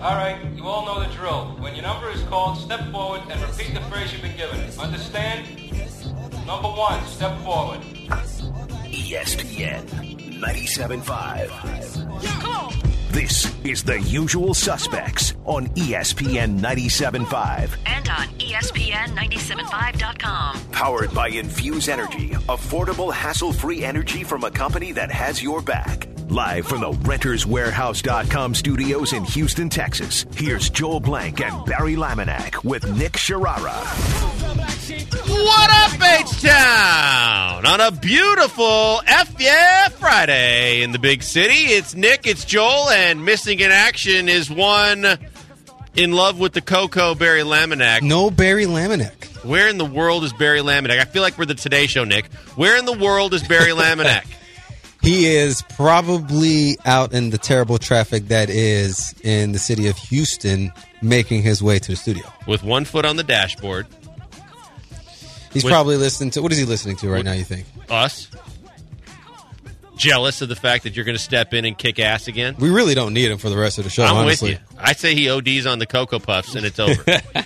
All right, you all know the drill. When your number is called, step forward and repeat the phrase you've been given. Understand? Number 1, step forward. ESPN 97.5. Come on. This is The Usual Suspects on ESPN 97.5. And on ESPN975.com. Powered by Infuse Energy, affordable, hassle-free energy from a company that has your back. Live from the RentersWarehouse.com studios in Houston, Texas, here's Joel Blank and Barry Laminack with Nick Sharara. What up, H-Town? On a beautiful Friday in the big city. It's Nick, it's Joel, and missing in action is one in love with the Coco, Barry Laminack. No Barry Laminack. Where in the world is Barry Laminack? I feel like we're the Today Show, Nick. Where in the world is Barry Laminack? He is probably out in the terrible traffic that is in the city of Houston, making his way to the studio. With one foot on the dashboard. He's probably listening to... What is he listening to right now, you think? Us. Jealous of the fact that you're going to step in and kick ass again. We really don't need him for the rest of the show, I'm honestly. with you. I say he ODs on the Cocoa Puffs, and it's over.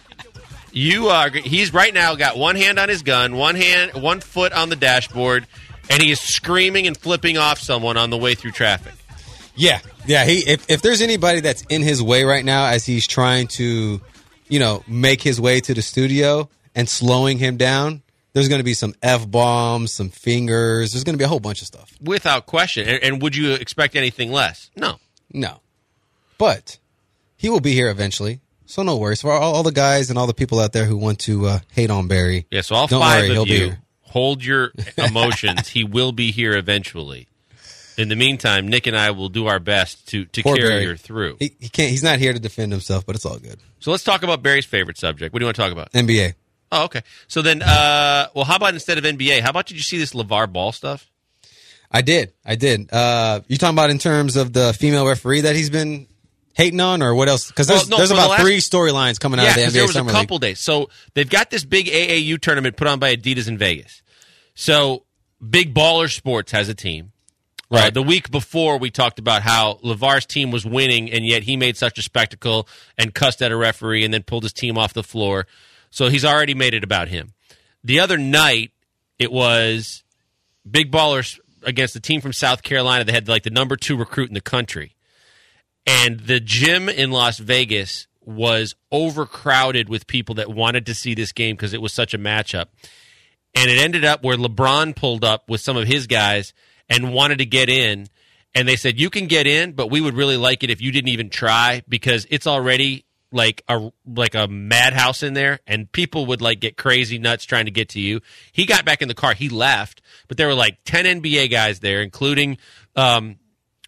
He's right now got one hand on his gun, one foot on the dashboard, and he is screaming and flipping off someone on the way through traffic. Yeah. If there's anybody that's in his way right now as he's trying to, make his way to the studio and slowing him down, there's going to be some F-bombs, some fingers. There's going to be a whole bunch of stuff. Without question. And would you expect anything less? No. But he will be here eventually. So no worries. For all the guys and all the people out there who want to hate on Barry. Yeah, so all don't five worry, of he'll you, be here. Hold your emotions. He will be here eventually. In the meantime, Nick and I will do our best to Poor carry Barry. her through. He can't. He's not here to defend himself, but it's all good. So let's talk about Barry's favorite subject. What do you want to talk about? NBA. Oh, okay. So then, how about instead of NBA, how about did you see this LeVar Ball stuff? I did. You talking about in terms of the female referee that he's been hating on, or what else? Because there's about three storylines coming out of the NBA there was Summer a couple League. days. So they've got this big AAU tournament put on by Adidas in Vegas. So Big Baller Sports has a team. Right. The week before, we talked about how LeVar's team was winning, and yet he made such a spectacle and cussed at a referee and then pulled his team off the floor. So he's already made it about him. The other night, it was Big Ballers against the team from South Carolina. They had the number 2 recruit in the country. And the gym in Las Vegas was overcrowded with people that wanted to see this game because it was such a matchup. And it ended up where LeBron pulled up with some of his guys and wanted to get in. And they said, you can get in, but we would really like it if you didn't even try because it's already like a madhouse in there, and people would get crazy nuts trying to get to you. He got back in the car. He left, but there were 10 NBA guys there, including LeVar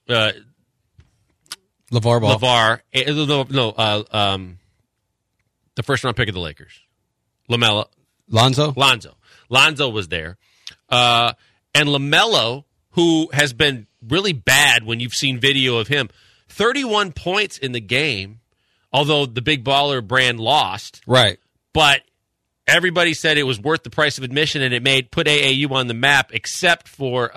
Ball. The first round pick of the Lakers, Lonzo was there, and LaMelo, who has been really bad when you've seen video of him, 31 points in the game. Although the Big Baller brand lost. Right. But everybody said it was worth the price of admission, and it put AAU on the map, except for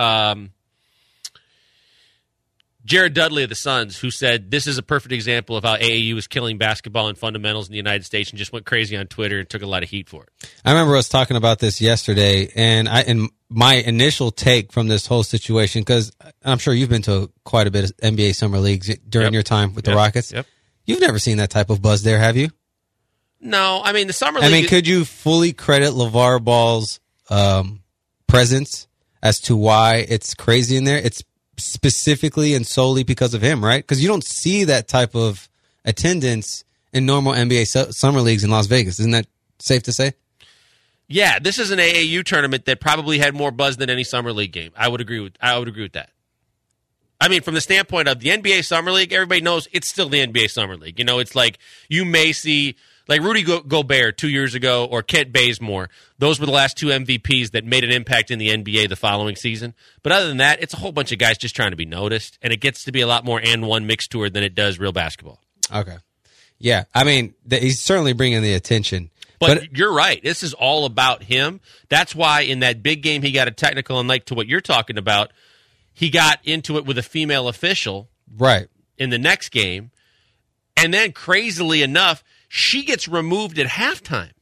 Jared Dudley of the Suns, who said this is a perfect example of how AAU is killing basketball and fundamentals in the United States, and just went crazy on Twitter and took a lot of heat for it. I remember us talking about this yesterday, and my initial take from this whole situation, because I'm sure you've been to quite a bit of NBA Summer Leagues during your time with the Rockets. Yep. You've never seen that type of buzz there, have you? No, I mean, the Summer League... could you fully credit LeVar Ball's presence as to why it's crazy in there? It's specifically and solely because of him, right? Because you don't see that type of attendance in normal NBA Summer Leagues in Las Vegas. Isn't that safe to say? Yeah, this is an AAU tournament that probably had more buzz than any Summer League game. I would agree with that. I mean, from the standpoint of the NBA Summer League, everybody knows it's still the NBA Summer League. It's you may see, Rudy Gobert 2 years ago or Kent Bazemore. Those were the last 2 MVPs that made an impact in the NBA the following season. But other than that, it's a whole bunch of guys just trying to be noticed, and it gets to be a lot more and one mixed tour than it does real basketball. Okay. Yeah, I mean, he's certainly bringing the attention. But you're right. This is all about him. That's why in that big game he got a technical, and to what you're talking about, he got into it with a female official right in the next game, And then, crazily enough, she gets removed at halftime.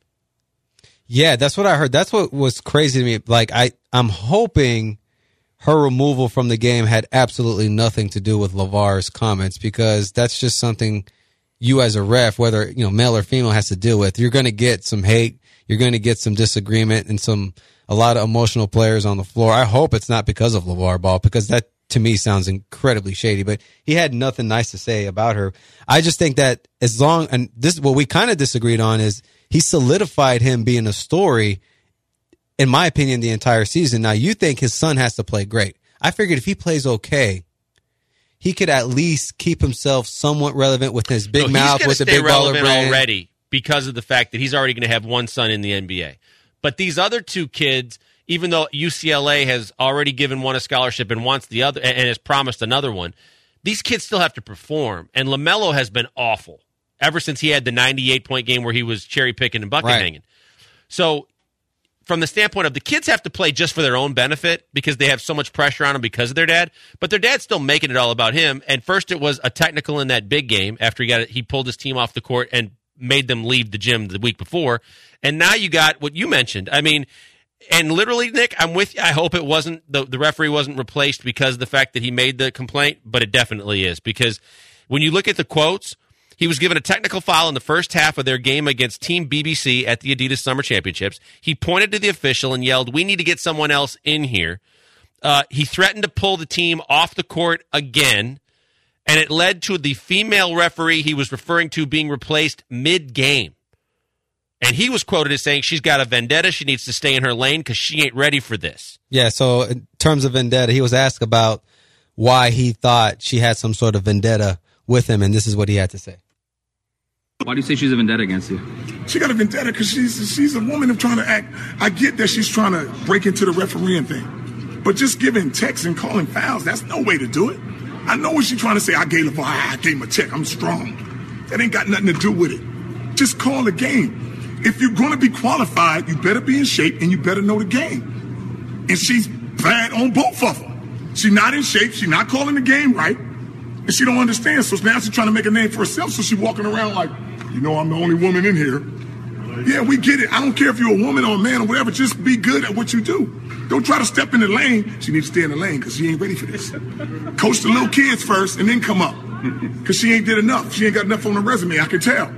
Yeah, that's what I heard. That's what was crazy to me. Like, I'm hoping her removal from the game had absolutely nothing to do with LeVar's comments, because that's just something you as a ref, whether male or female, has to deal with. You're going to get some hate. You're going to get some disagreement and a lot of emotional players on the floor. I hope it's not because of LeVar Ball, because that to me sounds incredibly shady. But he had nothing nice to say about her. I just think that and this what we kind of disagreed on is he solidified him being a story, in my opinion, the entire season. Now, you think his son has to play great. I figured if he plays okay, he could at least keep himself somewhat relevant with his big mouth, with the big baller brand already, because of the fact that he's already going to have one son in the NBA. But these other two kids, even though UCLA has already given one a scholarship and wants the other and has promised another one, these kids still have to perform. And LaMelo has been awful ever since he had the 98-point game where he was cherry picking and bucket hanging. So from the standpoint of the kids have to play just for their own benefit because they have so much pressure on them because of their dad, but their dad's still making it all about him. And first it was a technical in that big game after he pulled his team off the court and made them leave the gym the week before. And now you got what you mentioned. I mean, and literally, Nick, I'm with you. I hope it wasn't the referee wasn't replaced because of the fact that he made the complaint, but it definitely is, because when you look at the quotes, he was given a technical foul in the first half of their game against Team BBC at the Adidas Summer Championships. He pointed to the official and yelled, "We need to get someone else in here." He threatened to pull the team off the court again, and it led to the female referee he was referring to being replaced mid-game. And he was quoted as saying, "She's got a vendetta. She needs to stay in her lane because she ain't ready for this." Yeah, so in terms of vendetta, he was asked about why he thought she had some sort of vendetta with him, and this is what he had to say. Why do you say she's a vendetta against you? She got a vendetta because she's a woman of trying to act. I get that she's trying to break into the refereeing thing. But just giving texts and calling fouls, that's no way to do it. I know what she's trying to say. I gave him a check. I'm strong. That ain't got nothing to do with it. Just call the game. If you're going to be qualified, you better be in shape and you better know the game. And she's bad on both of them. She's not in shape. She's not calling the game right. And she don't understand. So now she's trying to make a name for herself. So she's walking around like, I'm the only woman in here. Yeah, we get it. I don't care if you're a woman or a man or whatever. Just be good at what you do. Don't try to step in the lane. She needs to stay in the lane because she ain't ready for this. Coach the little kids first and then come up. Because she ain't did enough. She ain't got enough on her resume. I can tell.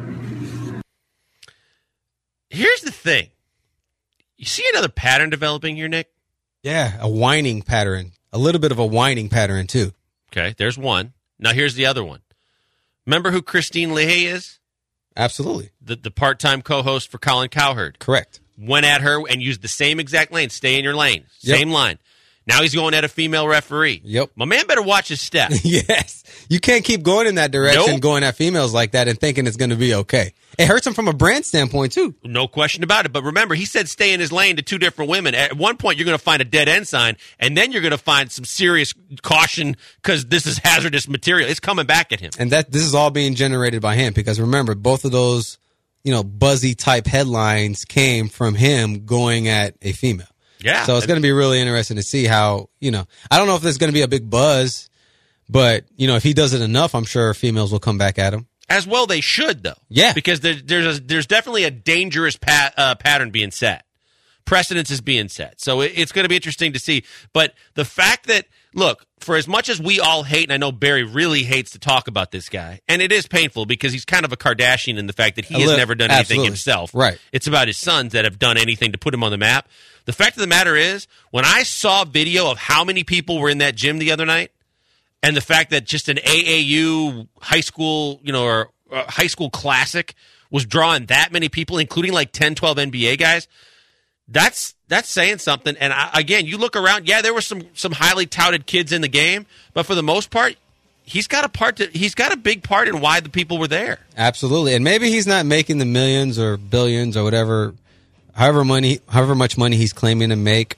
Here's the thing. You see another pattern developing here, Nick? Yeah, a whining pattern. A little bit of a whining pattern, too. Okay, there's one. Now here's the other one. Remember who Christine Leahy is? Absolutely. The part-time co-host for Colin Cowherd. Correct. Went at her and used the same exact lane. Stay in your lane. Same line. Now he's going at a female referee. Yep. My man better watch his step. Yes. You can't keep going in that direction, going at females like that and thinking it's going to be okay. It hurts him from a brand standpoint, too. No question about it. But remember, he said stay in his lane to two different women. At one point, you're going to find a dead end sign, and then you're going to find some serious caution because this is hazardous material. It's coming back at him. And this is all being generated by him because, remember, both of those, buzzy-type headlines came from him going at a female. Yeah. So it's going to be really interesting to see how, I don't know if there's going to be a big buzz, but, if he does it enough, I'm sure females will come back at him. As well they should, though. Yeah. Because there's definitely a dangerous pattern being set. Precedence is being set. So it's going to be interesting to see. But the fact that, look, for as much as we all hate, and I know Barry really hates to talk about this guy, and it is painful because he's kind of a Kardashian in the fact that he has never done anything himself. Right. It's about his sons that have done anything to put him on the map. The fact of the matter is, when I saw video of how many people were in that gym the other night, and the fact that just an AAU high school, or high school classic was drawing that many people, including like 10, 12 NBA guys, that's saying something. And again, you look around, there were some highly touted kids in the game, but for the most part, he's got a big part in why the people were there. Absolutely. And maybe he's not making the millions or billions or whatever, however much money he's claiming to make.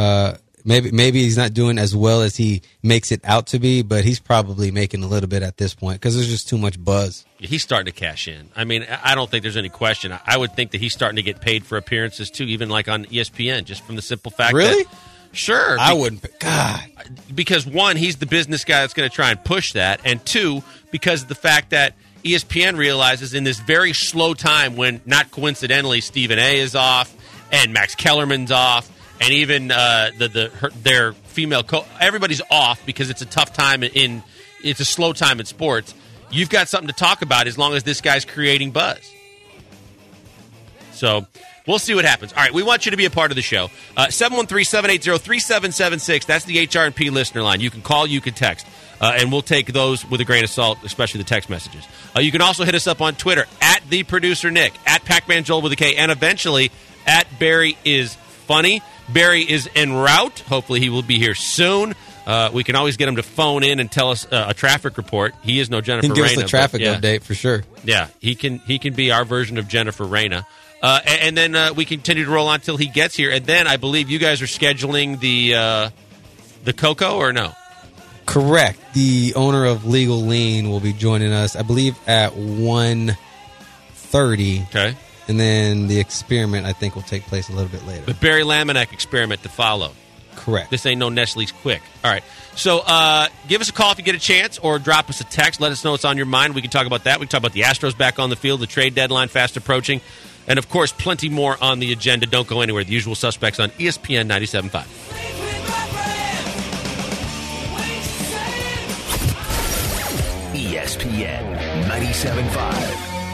Maybe he's not doing as well as he makes it out to be, but he's probably making a little bit at this point because there's just too much buzz. He's starting to cash in. I mean, I don't think there's any question. I would think that he's starting to get paid for appearances too, even like on ESPN, just from the simple fact Really? that... Sure. I wouldn't. God. Because one, he's the business guy that's going to try and push that, and two, because of the fact that ESPN realizes in this very slow time when, not coincidentally, Stephen A. is off and Max Kellerman's off and even their female everybody's off because it's a tough time it's a slow time in sports. You've got something to talk about as long as this guy's creating buzz. So we'll see what happens. All right, we want you to be a part of the show. 713-780-3776. That's the HR&P listener line. You can call, you can text. And we'll take those with a grain of salt, especially the text messages. You can also hit us up on Twitter, @TheProducerNick, @PacManJoel with a K, and eventually, @BarryIsFunny. Barry is en route. Hopefully he will be here soon. We can always get him to phone in and tell us a traffic report. He is no Jennifer Reyna. He can give us a traffic update for sure. Yeah, he can be our version of Jennifer Reyna. And then we continue to roll on until he gets here. And then I believe you guys are scheduling the Coco, or no? Correct. The owner of Legal Lean will be joining us, I believe, at 1:30. Okay. And then the experiment, I think, will take place a little bit later. The Barry Laminack experiment to follow. Correct. This ain't no Nestle's Quick. All right. So give us a call if you get a chance, or drop us a text. Let us know what's on your mind. We can talk about that. We can talk about the Astros back on the field, the trade deadline fast approaching, and, of course, plenty more on the agenda. Don't go anywhere. The Usual Suspects on ESPN 97.5. ESPN 97.5.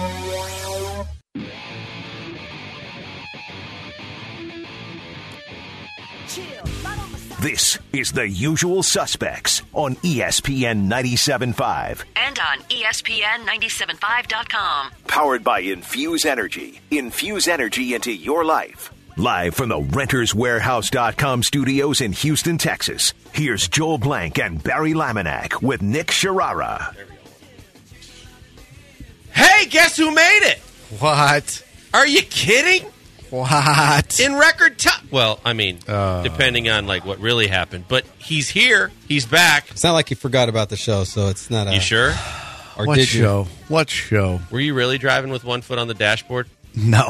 This is The Usual Suspects on ESPN 97.5. And on ESPN975.com. Powered by Infuse Energy. Infuse energy into your life. Live from the RentersWarehouse.com studios in Houston, Texas. Here's Joel Blank and Barry Laminack with Nick Sharara. Hey, guess who made it? What? Are you kidding? What? In record time. Well, I mean, depending on what really happened. But he's here. He's back. It's not like you forgot about the show, so it's not You sure? Or What did show? What show? Were you really driving with one foot on the dashboard? No.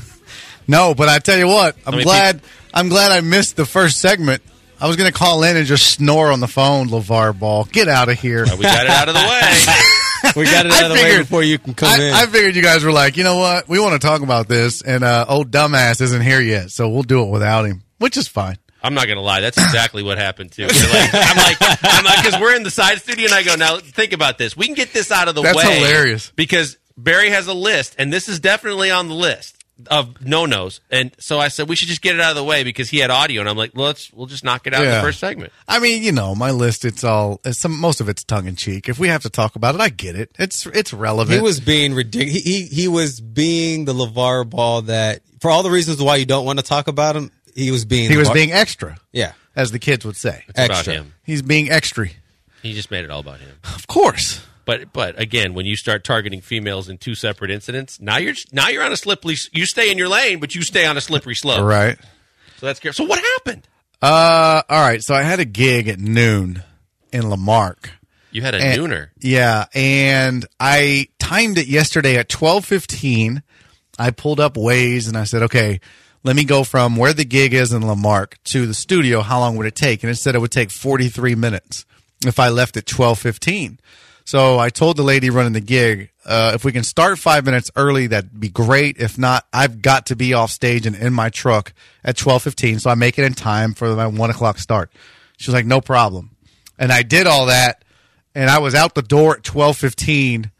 No, but I tell you what, I'm mean, glad I missed the first segment. I was going to call in and just snore on the phone, LeVar Ball. Get out of here. We got it out of the way. We got it out of the way before you can come in. I figured you guys were like, you know what? We want to talk about this, and old dumbass isn't here yet, so we'll do it without him, which is fine. I'm not going to lie. That's exactly what happened, too. I'm like, because we're in the side studio, and I go, now, think about this. We can get this out of the way. That's hilarious. Because Barry has a list, and this is definitely on the list of no-nos. And so I said, we should just get it out of the way because he had audio. And I'm like, we'll just knock it out in the first segment. I mean, my list, most of it's tongue-in-cheek. If we have to talk about it, I get it. It's relevant. He was being ridiculous. He was being the LeVar Ball that, for all the reasons why you don't want to talk about him, he was being extra. Yeah. As the kids would say. It's about him. He's being extra. He just made it all about him. Of course. But again, when you start targeting females in two separate incidents, now you're on a slippery. You stay in your lane, but you stay on a slippery slope. Right. So that's scary. So what happened? All right. So I had a gig at noon in Lamarck. You had a nooner. Yeah, and I timed it yesterday at 12:15. I pulled up Waze and I said, okay, let me go from where the gig is in Lamarck to the studio. How long would it take? And it said it would take 43 minutes if I left at 12:15. So I told the lady running the gig, if we can start 5 minutes early, that'd be great. If not, I've got to be off stage and in my truck at 12:15, so I make it in time for my 1 o'clock start. She was like, no problem. And I did all that, and I was out the door at 12:15,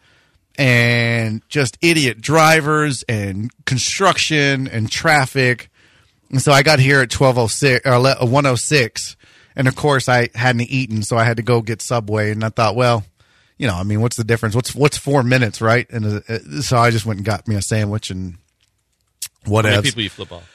and just idiot drivers and construction and traffic. And so I got here at 12:06 or 1:06, and of course I hadn't eaten, so I had to go get Subway. And I thought, well, what's the difference? What's 4 minutes, right? And so I just went and got me a sandwich and whatever. How many people you flip off?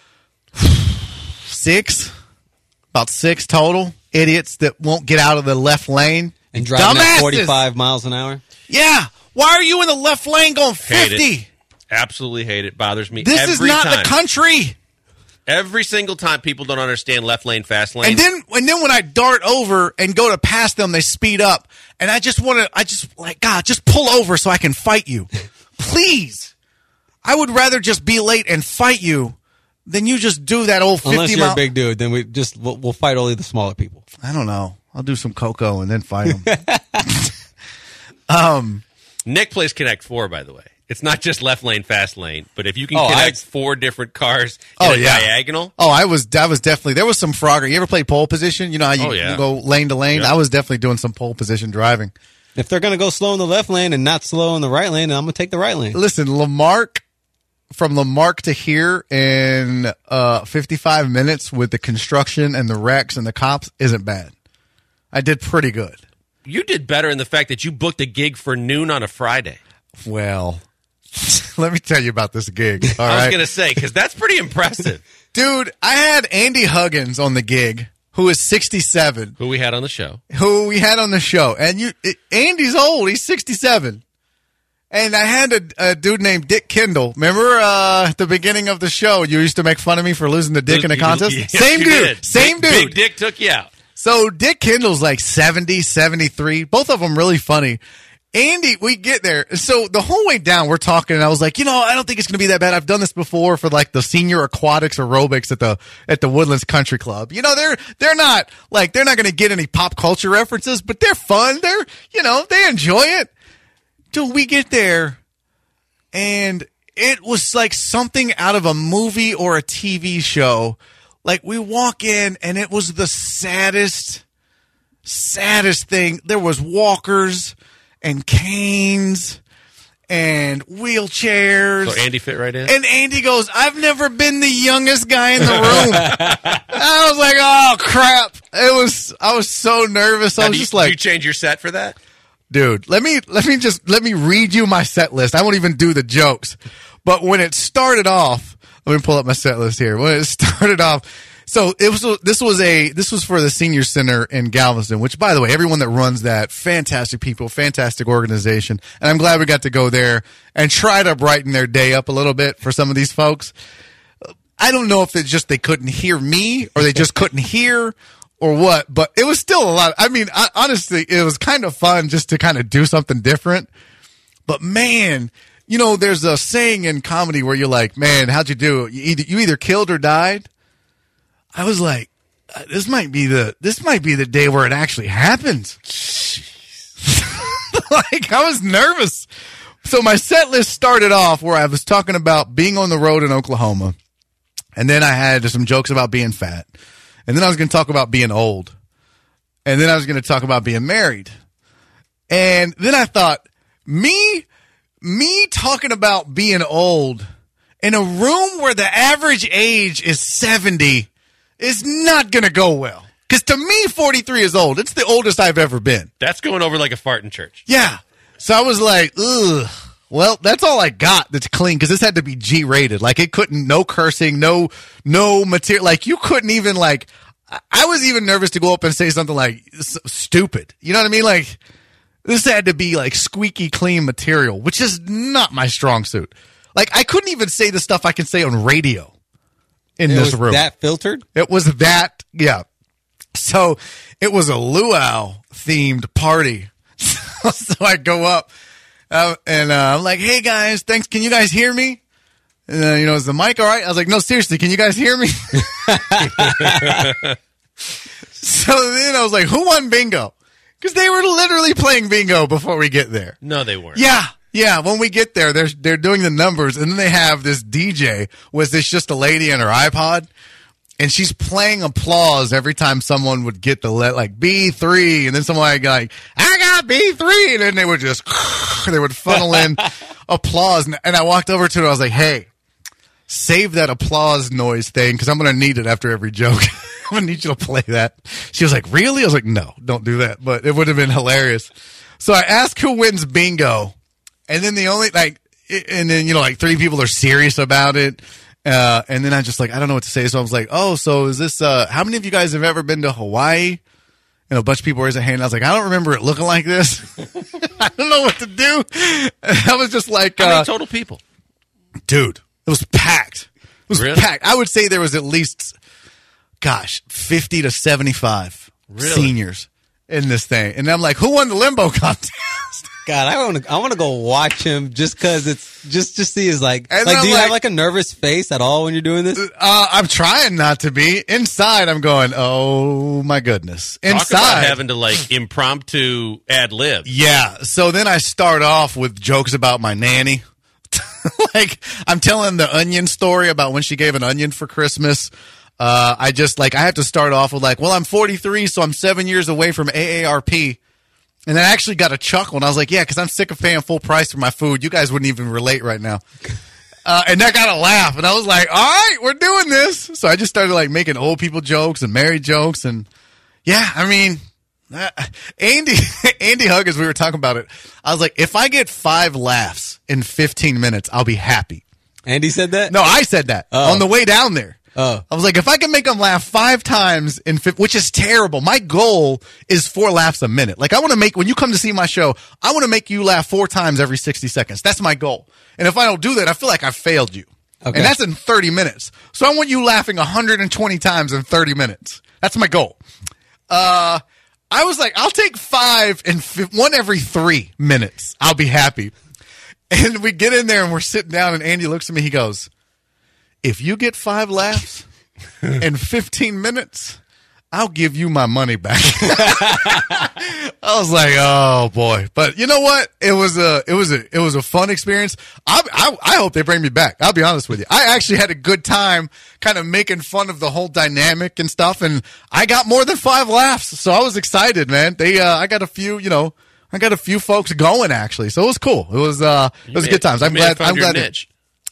6, about 6 total idiots that won't get out of the left lane and driving Dumbasses! at 45 miles an hour. Yeah, why are you in the left lane going 50? Hate it. Absolutely hate it. Bothers me. This every is not time. the country. Every single time people don't understand left lane, fast lane. And then when I dart over and go to pass them, they speed up. And God, just pull over so I can fight you. Please. I would rather just be late and fight you than you just do that old 50 Unless you're a big dude, then we'll fight only the smaller people. I don't know. I'll do some cocoa and then fight them. Nick plays Connect 4, by the way. It's not just left lane, fast lane, but if you can Oh, connect 4 different cars in a diagonal. Oh, I was definitely, there was some Frogger. You ever play pole position? You know how you go lane to lane? Yeah. I was definitely doing some pole position driving. If they're going to go slow in the left lane and not slow in the right lane, then I'm going to take the right lane. Listen, Lamarck, from Lamarck to here in 55 minutes with the construction and the wrecks and the cops isn't bad. I did pretty good. You did better in the fact that you booked a gig for noon on a Friday. Well, let me tell you about this gig. All I was right? going to say, because that's pretty impressive. Dude, I had Andy Huggins on the gig, who is 67, Who we had on the show. who we had on the show. And Andy's old. He's 67. And I had a dude named Dick Kendall. Remember at the beginning of the show, you used to make fun of me for losing the dick in a contest? Yes, Same you dude. did. Same dude. Big Dick took you out. So Dick Kendall's like 70, 73. Both of them really funny. Andy, we get there. So the whole way down, we're talking, and I was like, I don't think it's going to be that bad. I've done this before for like the senior aquatics aerobics at the Woodlands Country Club. They're not going to get any pop culture references, but they're fun. They enjoy it. Till we get there, and it was like something out of a movie or a TV show. Like, we walk in, and it was the saddest thing. There was walkers and canes and wheelchairs. So Andy fit right in? And Andy goes, I've never been the youngest guy in the room. I was like, oh, crap. I was so nervous. I was just like, Did you change your set for that? dude, let me read you my set list. I won't even do the jokes. But when it started off, let me pull up my set list here. When it started off, so this was for the senior center in Galveston, which, by the way, everyone that runs that, fantastic people, fantastic organization. And I'm glad we got to go there and try to brighten their day up a little bit for some of these folks. I don't know if it's just they couldn't hear me or they just couldn't hear or what, but it was still a lot. I mean, honestly, it was kind of fun just to kind of do something different. But man, there's a saying in comedy where you're like, man, how'd you do? You either killed or died. I was like, this might be the day where it actually happens. Like, I was nervous. So my set list started off where I was talking about being on the road in Oklahoma. And then I had some jokes about being fat. And then I was going to talk about being old. And then I was going to talk about being married. And then I thought, me talking about being old in a room where the average age is 70 is not going to go well. Because to me, 43 is old. It's the oldest I've ever been. That's going over like a fart in church. Yeah. So I was like, ugh. Well, that's all I got that's clean, because this had to be G-rated. Like, it couldn't, no cursing, no material. Like, you couldn't even, like, I was even nervous to go up and say something like stupid. You know what I mean? Like, this had to be like squeaky clean material, which is not my strong suit. Like, I couldn't even say the stuff I can say on radio in this room. That filtered? It was that, yeah. So it was a luau themed party. So I go up and I'm like, hey guys, thanks. Can you guys hear me? And is the mic all right? I was like, no, seriously, can you guys hear me? So then I was like, who won bingo? Because they were literally playing bingo before we get there. No, they weren't. Yeah. When we get there, they're doing the numbers, and then they have this DJ. Was this just a lady and her iPod? And she's playing applause every time someone would get the like B3, and then someone would go like, I got B3, and then they would just they would funnel in applause. And I walked over to her. I was like, hey, save that applause noise thing, because I'm going to need it after every joke. I'm going to need you to play that. She was like, really? I was like, no, don't do that. But it would have been hilarious. So I asked who wins bingo. And then like 3 people are serious about it. And then I just like, I don't know what to say. So I was like, oh, so is this, how many of you guys have ever been to Hawaii? And a bunch of people raised their hand. I was like, I don't remember it looking like this. I don't know what to do. And I was just like, How many total people? Dude, it was packed. It was Really? packed. I would say there was at least, 50 to 75 Really? seniors. in this thing. And I'm like, who won the limbo contest? God, I want to go watch him just because it's just see his like. And Like, I'm do you like- have like a nervous face at all when you're doing this? I'm trying not to be. Inside, I'm going, oh my goodness. Talk about Inside, having to like impromptu ad lib. yeah. So then I start off with jokes about my nanny. Like, I'm telling the onion story about when she gave an onion for Christmas. I have to start off with like, well, I'm 43, so I'm 7 years away from AARP. And I actually got a chuckle, and I was like, yeah, because I'm sick of paying full price for my food. You guys wouldn't even relate right now. And that got a laugh, and I was like, all right, we're doing this. So I just started like making old people jokes and married jokes, and yeah, I mean, Andy Huggins, we were talking about it. I was like, if I get 5 laughs in 15 minutes, I'll be happy. Andy said that? No, I said that on the way down there. Oh. I was like, if I can make them laugh 5 times which is terrible. My goal is 4 laughs a minute. Like, I want to make, when you come to see my show, I want to make you laugh 4 times every 60 seconds. That's my goal. And if I don't do that, I feel like I've failed you. Okay. And that's in 30 minutes. So I want you laughing 120 times in 30 minutes. That's my goal. I was like, I'll take 5 and 1 every 3 minutes. I'll be happy. And we get in there and we're sitting down, and Andy looks at me. He goes, if you get 5 laughs in 15 minutes, I'll give you my money back. I was like, oh boy. But you know what? It was a fun experience. I hope they bring me back. I'll be honest with you. I actually had a good time kind of making fun of the whole dynamic and stuff, and I got more than 5 laughs. So I was excited, man. I got a few folks going actually. So it was cool. It was good times. I'm glad niche.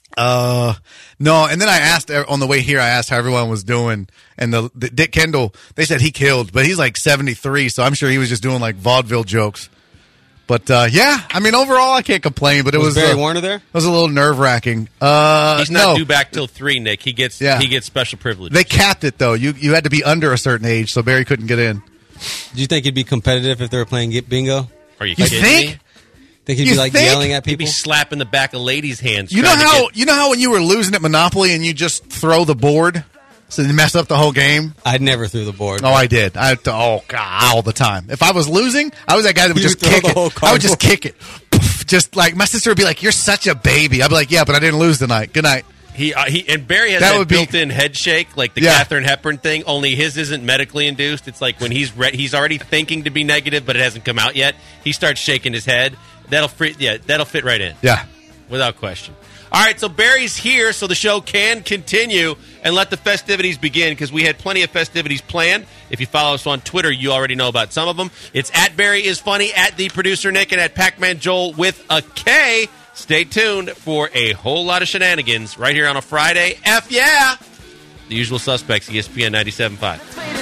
No, and then I asked on the way here, I asked how everyone was doing, and the Dick Kendall, they said he killed, but he's like 73, so I'm sure he was just doing like vaudeville jokes. But yeah, I mean, overall, I can't complain. But it was Barry Warner there? It was a little nerve wracking. He's not no, due back till 3, Nick. He gets special privileges. they capped it though. You had to be under a certain age, so Barry couldn't get in. Do you think he'd be competitive if they were playing bingo? Are you You kidding think? me? Think he'd You be like think? yelling at He'd be people? slapping the back of ladies' hands. You know trying to how get- you know how when you were losing at Monopoly and you just throw the board, so you mess up the whole game. I never threw the board. Oh, I did. God, all the time. If I was losing, I was that guy that would You just throw kick the it. whole I would just cardboard. kick it. Just like my sister would be like, "You're such a baby." I'd be like, "Yeah, but I didn't lose tonight. Good night." He and Barry has That that, would be- built-in head shake, like the Yeah. Katharine Hepburn thing. Only his isn't medically induced. It's like when he's already thinking to be negative, but it hasn't come out yet. He starts shaking his head. That'll fit right in. Yeah. Without question. All right, so Barry's here, so the show can continue and let the festivities begin, because we had plenty of festivities planned. If you follow us on Twitter, you already know about some of them. It's at Barry is Funny, at the producer Nick, and at Pac-Man Joel with a K. Stay tuned for a whole lot of shenanigans right here on a Friday. F yeah! The Usual Suspects, ESPN 97.5.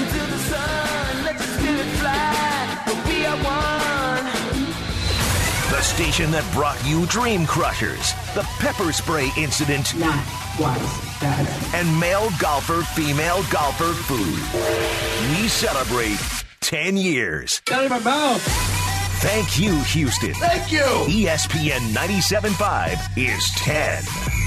The station that brought you Dream Crushers, the pepper spray incident, and male golfer, female golfer food. We celebrate 10 years. Got it in my mouth. Thank you, Houston. Thank you. ESPN 97.5 is 10.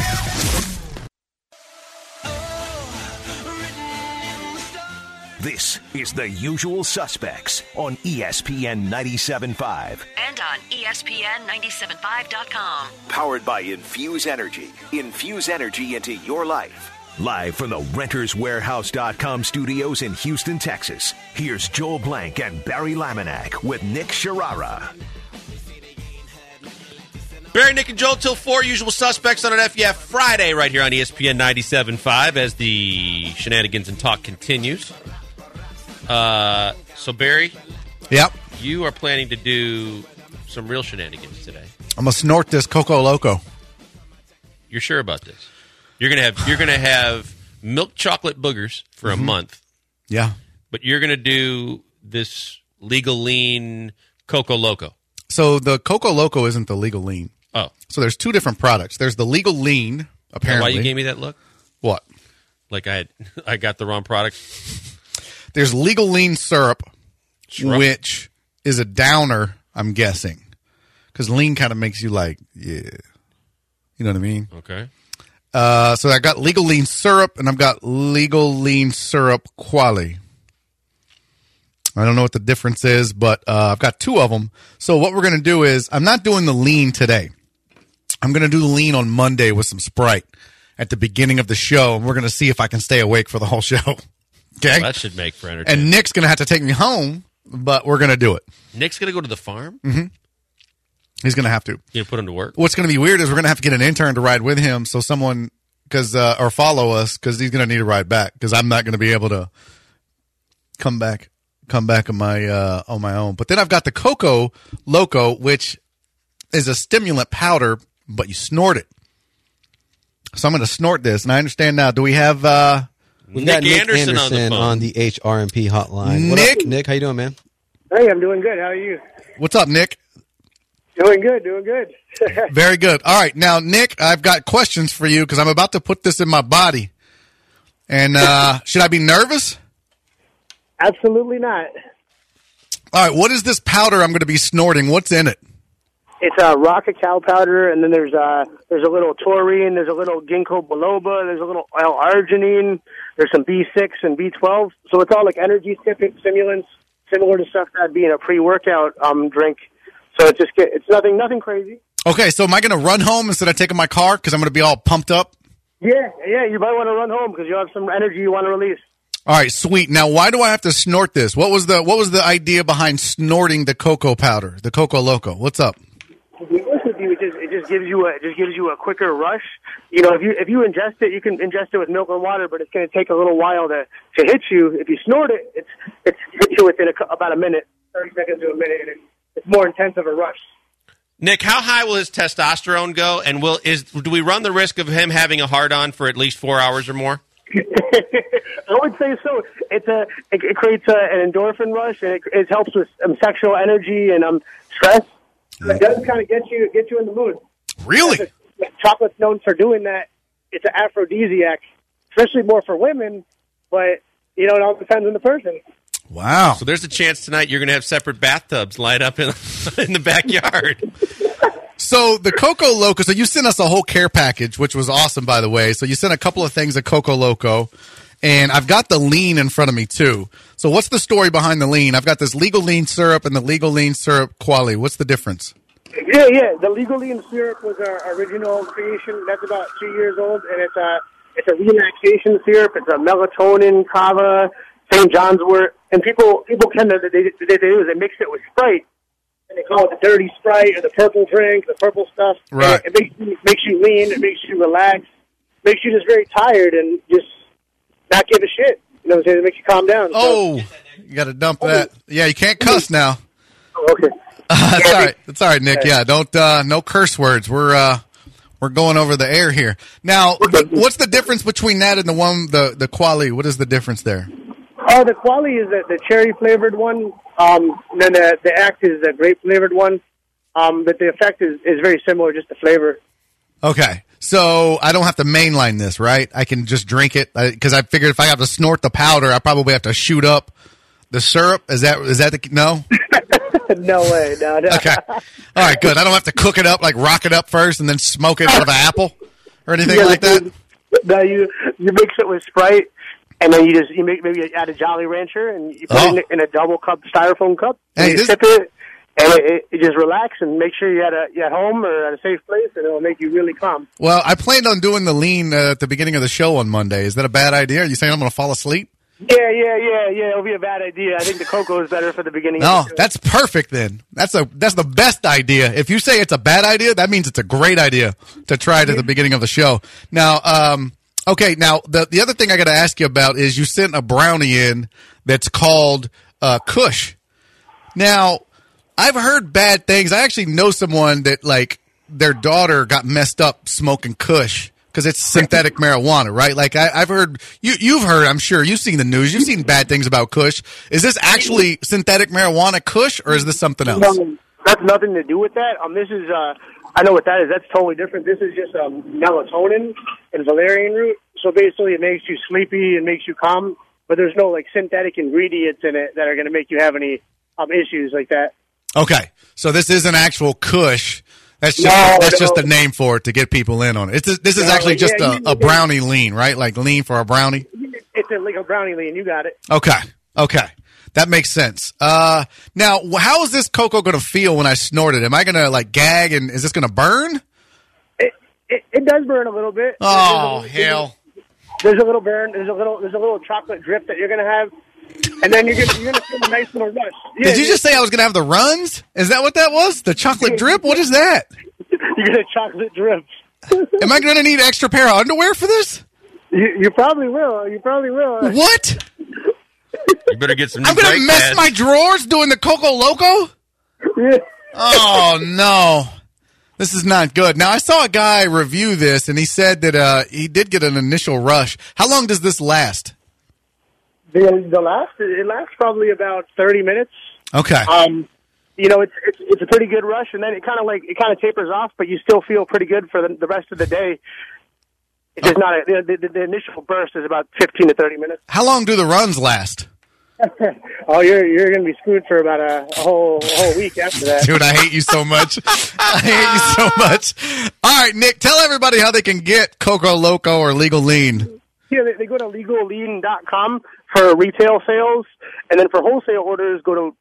This is The Usual Suspects on ESPN 97.5. And on ESPN975.com. Powered by Infuse Energy. Infuse energy into your life. Live from the RentersWarehouse.com studios in Houston, Texas. Here's Joel Blank and Barry Laminack with Nick Sharara. Barry, Nick, and Joel till 4, Usual Suspects on an FF Friday right here on ESPN 97.5 as the shenanigans and talk continues. So, Barry, Yep. you are planning to do some real shenanigans today. I'm gonna snort this Coco Loco. You're sure about this? You're gonna have milk chocolate boogers for a month, Yeah. but you're gonna do this legal lean Coco Loco. So the Coco Loco isn't the legal lean. Oh, So there's 2 different products. There's the legal lean, is that apparently. why you gave me that look? What? Like I got the wrong product. There's legal lean syrup, Syrup? which is a downer, I'm guessing. Because lean kind of makes you like, yeah. You know what I mean? Okay. So I got legal lean syrup, and I've got legal lean syrup quali. I don't know what the difference is, but I've got 2 of them. So what we're going to do is I'm not doing the lean today. I'm going to do the lean on Monday with some Sprite at the beginning of the show, and we're going to see if I can stay awake for the whole show. Okay? Well, that should make for entertainment. And Nick's going to have to take me home, but we're going to do it. Nick's going to go to the farm? Mm-hmm. He's going to have to. You going to put him to work? What's going to be weird is we're going to have to get an intern to ride with him, so someone or follow us, because he's going to need a ride back, because I'm not going to be able to come back on my own. But then I've got the Coco Loco, which is a stimulant powder, but you snort it. So I'm going to snort this, and I understand now. Do we have We've got Nick Anderson on the HRMP hotline. What up, Nick? How you doing, man? Hey, I'm doing good. How are you? What's up, Nick? Doing good. Very good. All right. Now, Nick, I've got questions for you because I'm about to put this in my body. And should I be nervous? Absolutely not. All right. What is this powder I'm going to be snorting? What's in it? It's a raw cacao powder, and then there's a little taurine, there's a little ginkgo biloba, there's a little L-arginine, there's some B6 and B12. So it's all like energy stimulants, similar to stuff that'd be in a pre-workout drink. So it's nothing crazy. Okay, so am I going to run home instead of taking my car because I'm going to be all pumped up? Yeah, you might want to run home because you have some energy you want to release. All right, sweet. Now, why do I have to snort this? What was the idea behind snorting the cocoa powder, the Coco Loco? What's up? To be honest with you, it just gives you a quicker rush. You know, if you ingest it, you can ingest it with milk and water, but it's going to take a little while to hit you. If you snort it, it's hit you within about a minute, 30 seconds to a minute, and it's more intense of a rush. Nick, how high will his testosterone go, and do we run the risk of him having a hard-on for at least 4 hours or more? I would say so. It creates an endorphin rush, and it helps with sexual energy and stress. It does kind of get you in the mood. Really? Chocolate's known for doing that. It's an aphrodisiac, especially more for women, but, it all depends on the person. Wow. So there's a chance tonight you're going to have separate bathtubs lined up in the backyard. So the Coco Loco, so you sent us a whole care package, which was awesome, by the way. So you sent a couple of things at Coco Loco, and I've got the lean in front of me, too. So what's the story behind the lean? I've got this Legal Lean syrup and the Legal Lean syrup Quali. What's the difference? Yeah. The Legal Lean syrup was our original creation. That's about 2 years old, and it's a relaxation syrup. It's a melatonin, kava, St. John's wort. And people tend to, they do is they mix it with Sprite. And they call it the dirty Sprite or the purple drink, the purple stuff. Right. It makes you lean. It makes you relax. Makes you just very tired and just not give a shit. You know what I'm saying? It makes you calm down. Oh, you got to dump that. Yeah, you can't cuss now. Oh, okay. That's all right. That's all right, Nick. Yeah, don't no curse words. We're going over the air here. Now, what's the difference between that and the Quali? What is the difference there? The Quali is the cherry flavored one. And then the Act is the grape flavored one. But the effect is very similar, just the flavor. Okay. So I don't have to mainline this, right? I can just drink it because I figured if I have to snort the powder, I probably have to shoot up the syrup. Is that no? No way. No. Okay. All right, good. I don't have to cook it up, like rock it up first and then smoke it out of an apple or anything like that? No, you mix it with Sprite, and then maybe you add a Jolly Rancher, and you put it in a double cup styrofoam cup, and you sip it, and it just relax and make sure you're at home or at a safe place, and it'll make you really calm. Well, I planned on doing the lean at the beginning of the show on Monday. Is that a bad idea? Are you saying I'm going to fall asleep? Yeah. It'll be a bad idea. I think the cocoa is better for the beginning. No, that's perfect then. That's the best idea. If you say it's a bad idea, that means it's a great idea to try it at the beginning of the show. Now, okay. Now, the other thing I got to ask you about is you sent a brownie in that's called Kush. Now, I've heard bad things. I actually know someone that like their daughter got messed up smoking Kush. Because it's synthetic marijuana, right? Like I've heard, you've heard, I'm sure, you've seen the news, you've seen bad things about Kush. Is this actually synthetic marijuana Kush, or is this something else? No, that's nothing to do with that. This is, I know what that is. That's totally different. This is just melatonin and valerian root. So basically, it makes you sleepy and makes you calm. But there's no like synthetic ingredients in it that are going to make you have any issues like that. Okay, so this is an actual Kush. That's just a name for it to get people in on it. This is actually just a brownie lean, right? Like lean for a brownie? It's like a brownie lean. You got it. Okay. That makes sense. Now, how is this cocoa going to feel when I snort it? Am I going to like gag, and is this going to burn? It does burn a little bit. Oh, hell. There's a little burn. There's a little chocolate drip that you're gonna have, and then you're gonna feel a nice little rush. Yeah, Did you just say I was going to have the runs? Is that what that was? The chocolate drip? What is that? You're gonna chocolate drip. Am I going to need an extra pair of underwear for this? You probably will. You probably will. What? You better get some new I'm going to brake mess pads. my drawers doing the Coco Loco? Yeah. Oh, no. This is not good. Now, I saw a guy review this, and he said that he did get an initial rush. How long does this last? It lasts probably about 30 minutes. Okay. It's a pretty good rush, and then it kind of tapers off, but you still feel pretty good for the rest of the day. It's just not the initial burst is about 15 to 30 minutes. How long do the runs last? Oh, you're going to be screwed for about a whole week after that. Dude, I hate you so much. I hate you so much. All right, Nick, tell everybody how they can get Coco Loco or Legal Lean. Yeah, they go to legallean.com for retail sales, and then for wholesale orders, go to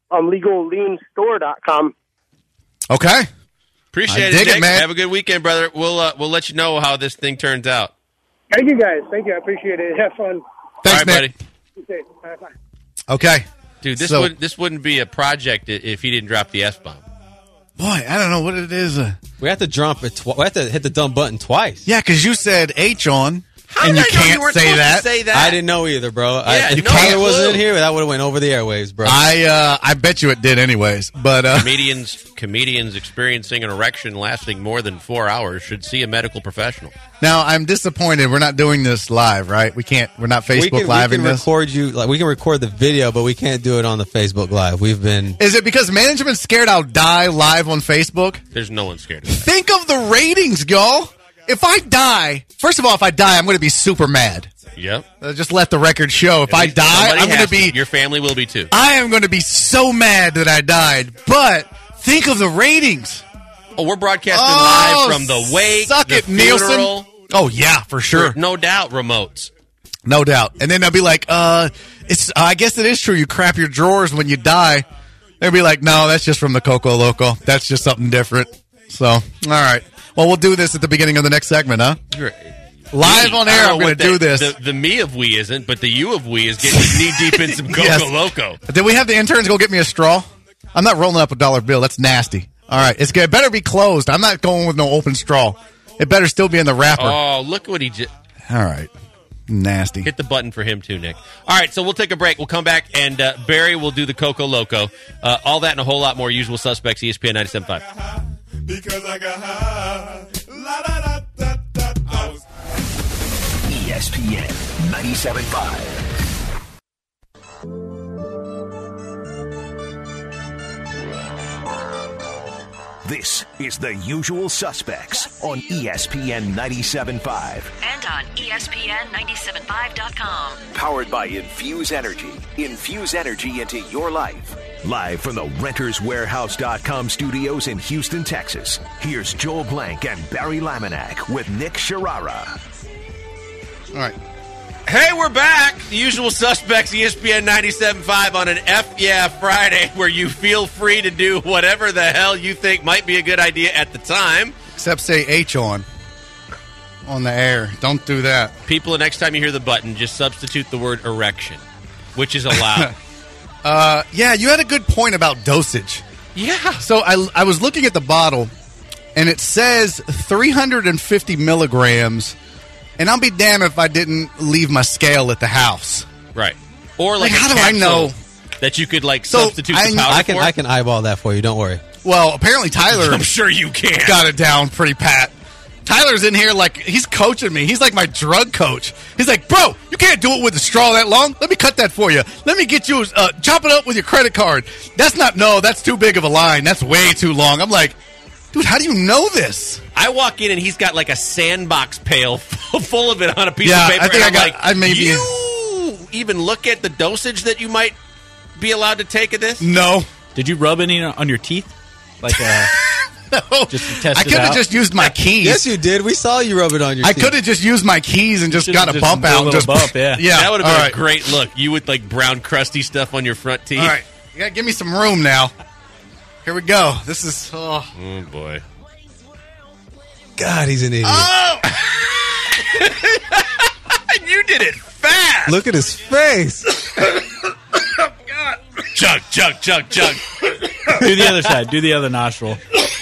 legalleanstore.com. Okay. Appreciate I it, dig it, Nick. man. Have a good weekend, brother. We'll let you know how this thing turns out. Thank you, guys. Thank you. I appreciate it. Have fun. Thanks, All right, Nick. buddy. Okay. Bye. Okay. Dude, So- this wouldn't be a project if he didn't drop the S-bomb. Boy, I don't know what it is. We have to drop it. We have to hit the dumb button twice. Yeah, because you said H on, and did you I know can't weren't say supposed to that. say that? I didn't know either, bro. Yeah, If no Tyler clue. wasn't in here, that would have went over the airwaves, bro. I bet you it did anyways. But Comedians experiencing an erection lasting more than 4 hours should see a medical professional. now I'm disappointed we're not doing this live, right? We can't. We're not Facebook we living can this. record you. Like we can record the video, but we can't do it on the Facebook Live. We've been. Is it because management's scared I'll die live on Facebook? There's no one scared of that. Think of the ratings, y'all. If I die, first of all, if I die, I'm going to be super mad. Yep. Just let the record show. If I die, Somebody I'm going has to be. Your family will be too. I am going to be so mad that I died. But think of the ratings. Oh, we're broadcasting Oh, live from the wake, suck the it, Nielsen. funeral. Oh yeah, for sure, No doubt, remotes. no doubt. And then they'll be like, it's. I guess it is true. You crap your drawers when you die. They'll be like, no, that's just from the Coco Loco. That's just something different. So, all right. Well, we'll do this at the beginning of the next segment, huh? Live on air, I'm going to do this. The me of we isn't, but the you of we is getting knee deep in some Coco Yes. Loco. Did we have the interns go get me a straw? I'm not rolling up a dollar bill. That's nasty. All right. It better be closed. I'm not going with no open straw. It better still be in the wrapper. Oh, look what he just... All right. Nasty. Hit the button for him too, Nick. All right, so we'll take a break. We'll come back, and Barry will do the Coco Loco. All that and a whole lot more. Usual Suspects, ESPN 97.5. Because I got high. La, da, da, da, da. I was ESPN 97.5. This is The Usual Suspects on ESPN 97.5. And on ESPN975.com. Powered by Infuse Energy. Infuse energy into your life. Live from the RentersWarehouse.com studios in Houston, Texas. Here's Joel Blank and Barry Laminack with Nick Sharara. All right. Hey, we're back. The Usual Suspects, ESPN 97.5 on an F Yeah Friday, where you feel free to do whatever the hell you think might be a good idea at the time. Except say H on the air. Don't do that. People, the next time you hear the button, just substitute the word erection, which is allowed. Yeah, you had a good point about dosage. Yeah. So I was looking at the bottle, and it says 350 milligrams, and I'll be damned if I didn't leave my scale at the house. Right. Or like how a do I capsule know? that you could like So, substitute the powder I can for? I can eyeball that for you. Don't worry. Well, apparently Tyler I'm sure you can. got it down pretty pat. Tyler's in here like he's coaching me. He's like my drug coach. He's like, bro, you can't do it with a straw that long. Let me cut that for you. Let me get you, chop it up with your credit card. That's too big of a line. That's way too long. I'm like, dude, how do you know this? I walk in and he's got like a sandbox pail full of it on a piece Yeah, of paper. I think and I'm you even look at the dosage that you might be allowed to take of this? No. Did you rub any on your teeth? Like Just to test I it could have out? just used my keys. Yes, you did. We saw you rub it on your I teeth. could have just used my keys and just Should've got a just bump did a out. little Just bump, yeah. yeah. That would have all been right. a great look. You with like brown crusty stuff on your front teeth. All right, you gotta give me some room now. Here we go. This is. Oh boy. God, he's an idiot. Oh! You did it fast. Look at his face. Chug, chug, chug, chug. Do the other side. Do the other nostril.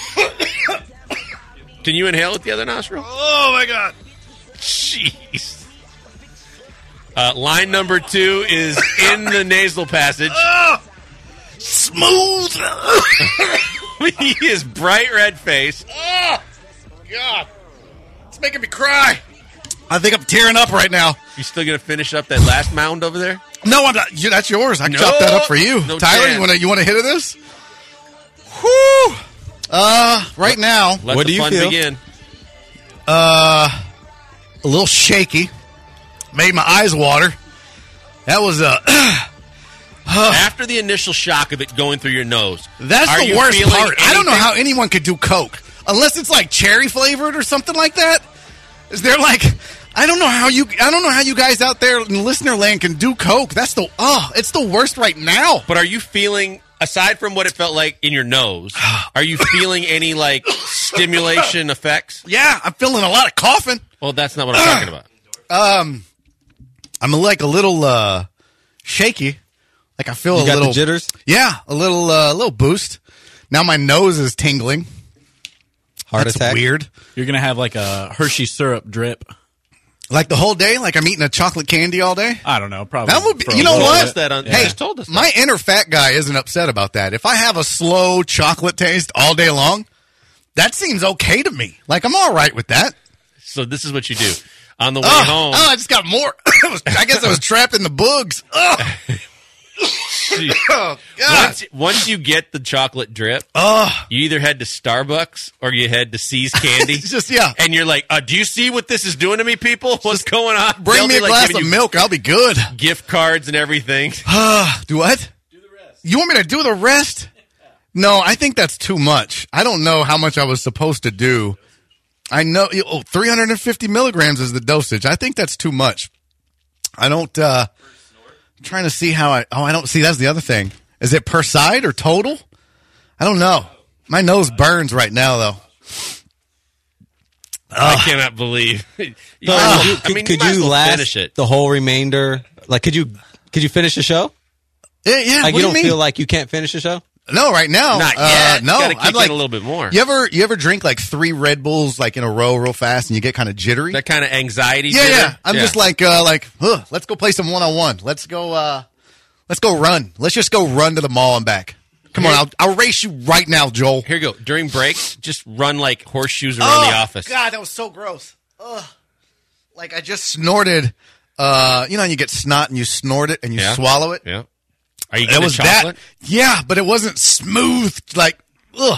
Can you inhale with the other nostril? Oh my God! Jeez. Line number 2 is in the nasal passage. Smooth. He is bright red face. Oh God! It's making me cry. I think I'm tearing up right now. You still gonna finish up that last mound over there? No, I'm not. That's yours. I No. chopped that up for you, No Tyler. chance. You want a hit of this? Whoo! Right now, Let What the do you fun feel? begin. a little shaky. Made my eyes water. That was After the initial shock of it going through your nose, That's are the you worst feeling part. I don't know anything? how anyone could do Coke unless it's like cherry flavored or something like that. Is there like I don't know how you guys out there in listener land can do Coke. That's it's the worst right now. But are you feeling, aside from what it felt like in your nose, are you feeling any like stimulation effects? Yeah, I'm feeling a lot of coughing. Well, that's not what I'm talking about. I'm like a little shaky. Like I feel You a got little the jitters? Yeah, a little boost. Now my nose is tingling. Heart That's attack? weird. You're going to have like a Hershey syrup drip. Like the whole day, like I'm eating a chocolate candy all day. I don't know. Probably. That would be. for a You know little what? bit. That on- Yeah. Hey, just told us that. My inner fat guy isn't upset about that. If I have a slow chocolate taste all day long, that seems okay to me. Like I'm all right with that. So this is what you do. On the way home, I just got more. I guess I was trapped in the boogs. Oh, God. once you get the chocolate drip, you either head to Starbucks or you head to C's Candy. It's just, yeah. And you're like, do you see what this is doing to me, people? What's going on? Bring They'll me be a like glass giving of you milk. I'll be good. gift cards and everything. Do what? Do the rest. You want me to do the rest? No, I think that's too much. I don't know how much I was supposed to do. I know 350 milligrams is the dosage. I think that's too much. I don't. I'm trying to see how I don't see. That's the other thing. Is it per side or total? I don't know. My nose burns right now, though. I cannot believe. So, you could might as you well last finish it. the whole remainder? Like, could you finish the show? Yeah. Like, what you do don't mean? feel like you can't finish the show? No, right now. Not yet. No, Gotta kick I'm like in a little bit more. You ever drink like 3 Red Bulls like in a row real fast and you get kind of jittery? That kind of anxiety. Yeah, jitter? yeah. I'm just like, let's go play some 1-on-1. Let's go run. Let's just go run to the mall and back. Come on, I'll race you right now, Joel. Here you go. During breaks, just run like horseshoes around the office. God, that was so gross. Ugh. Like I just snorted. You get snot and you snort it and you swallow it. Yeah. Are you It getting was chocolate? that. Yeah, but it wasn't smooth. Like, ugh.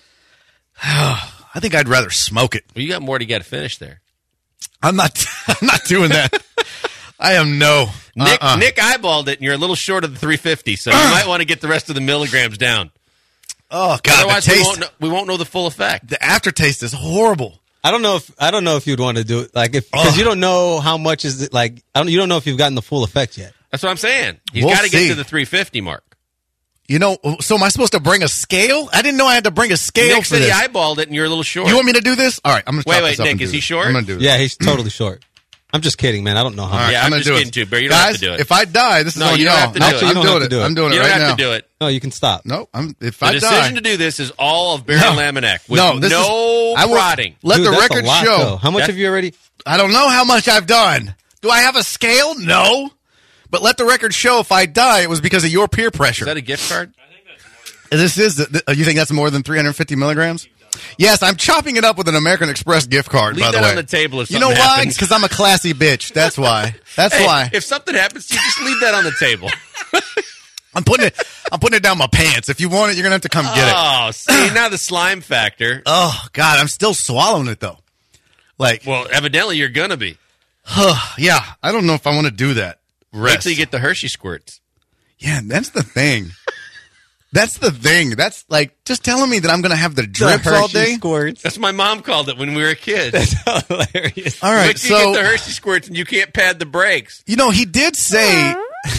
I think I'd rather smoke it. Well, you got more to get to finish there. I'm not. I'm not doing that. I am no. Nick eyeballed it, and you're a little short of the 350, so you might want to get the rest of the milligrams down. Oh God, Otherwise, the taste. we won't know the full effect. The aftertaste is horrible. I don't know if you'd want to do it, like, because you don't know how much is it, like, you don't know if you've gotten the full effect yet. That's what I'm saying. He's We'll got to get see. to the 350 mark. You know, so am I supposed to bring a scale? I didn't know I had to bring a scale Nick for said he this. eyeballed it, and you're a little short. You want me to do this? All right, I'm going to Wait, chop wait, this up Nick, and do is he this. short? I'm going to do this. Yeah, he's totally short. I'm just kidding, man. I don't know how All much. right, Yeah, I'm gonna just do kidding it. too, Bear. You don't Guys, have to do it. if I die, this is No, on you don't y'all. have to do Actually, it. you don't have to do it. I'm doing You it don't right have now. to do it. No, you can stop. No, if The I decision die, to do this is all of Barry Laminack with no, this no is, I will- prodding. Let Dude, the that's record a lot, show. though. How much That- have you already? I don't know how much I've done. Do I have a scale? No. But let the record show if I die, it was because of your peer pressure. Is that a gift card? This is. You think that's more than 350 milligrams? Yes, I'm chopping it up with an American Express gift card. Leave by the that way, on the table if you know something why? happens. Because I'm a classy bitch. That's why. That's Hey, why. if something happens to you, just leave that on the table. I'm putting it down my pants. If you want it, you're gonna have to come get it. Oh, see, now the slime factor. Oh God, I'm still swallowing it though. Like, Well, evidently you're going to be. yeah, I don't know if I want to do that. Wait till you get the Hershey squirts. Yeah, that's the thing. That's the thing. That's like just telling me that I'm going to have the drips all Hershey day. Squirts. That's what my mom called it when we were kids. Hilarious. All right, Wait till you so get the Hershey squirts and you can't pad the brakes. you know he did say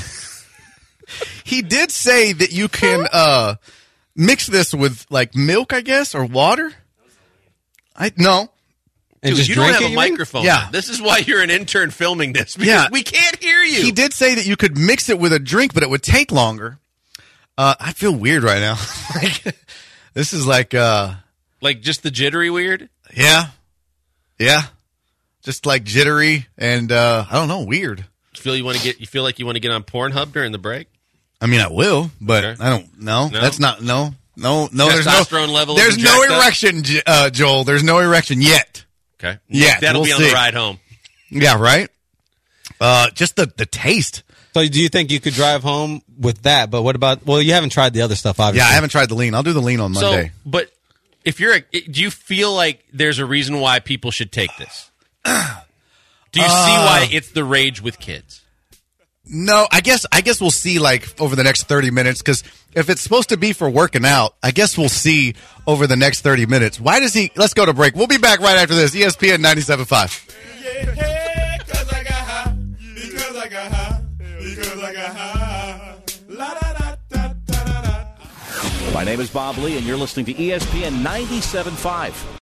that you can mix this with like milk, I guess, or water. No. And Dude, just you don't drink have it, a you mean? microphone. Yeah. This is why you're an intern filming this. Because Yeah. we can't hear you. He did say that you could mix it with a drink, but it would take longer. I feel weird right now. Like, this is like, Like just the jittery weird? yeah, just like jittery and I don't know, weird. You feel like you want to get on Pornhub during the break? I mean, I will, but Okay. I don't. No, No? that's not. No. There's no Testosterone level There's isn't no jacked up? erection, Joel. There's no erection yet. Okay. Yeah, That'll we'll be on see. the ride home. Yeah, right. Just the taste. So do you think you could drive home with that? But what about? Well, you haven't tried the other stuff, obviously. Yeah, I haven't tried the lean. I'll do the lean on Monday. So, but if you're, do you feel like there's a reason why people should take this? Do you see why it's the rage with kids? No, I guess we'll see like over the next 30 minutes because if it's supposed to be for working out, I guess we'll see over the next 30 minutes. Why does he? Let's go to break. We'll be back right after this. ESPN 97.5. Yeah, 'cause I got high. Because I got high. Because I got high. La da da da da da da. My name is Bob Lee, and you're listening to ESPN 97.5.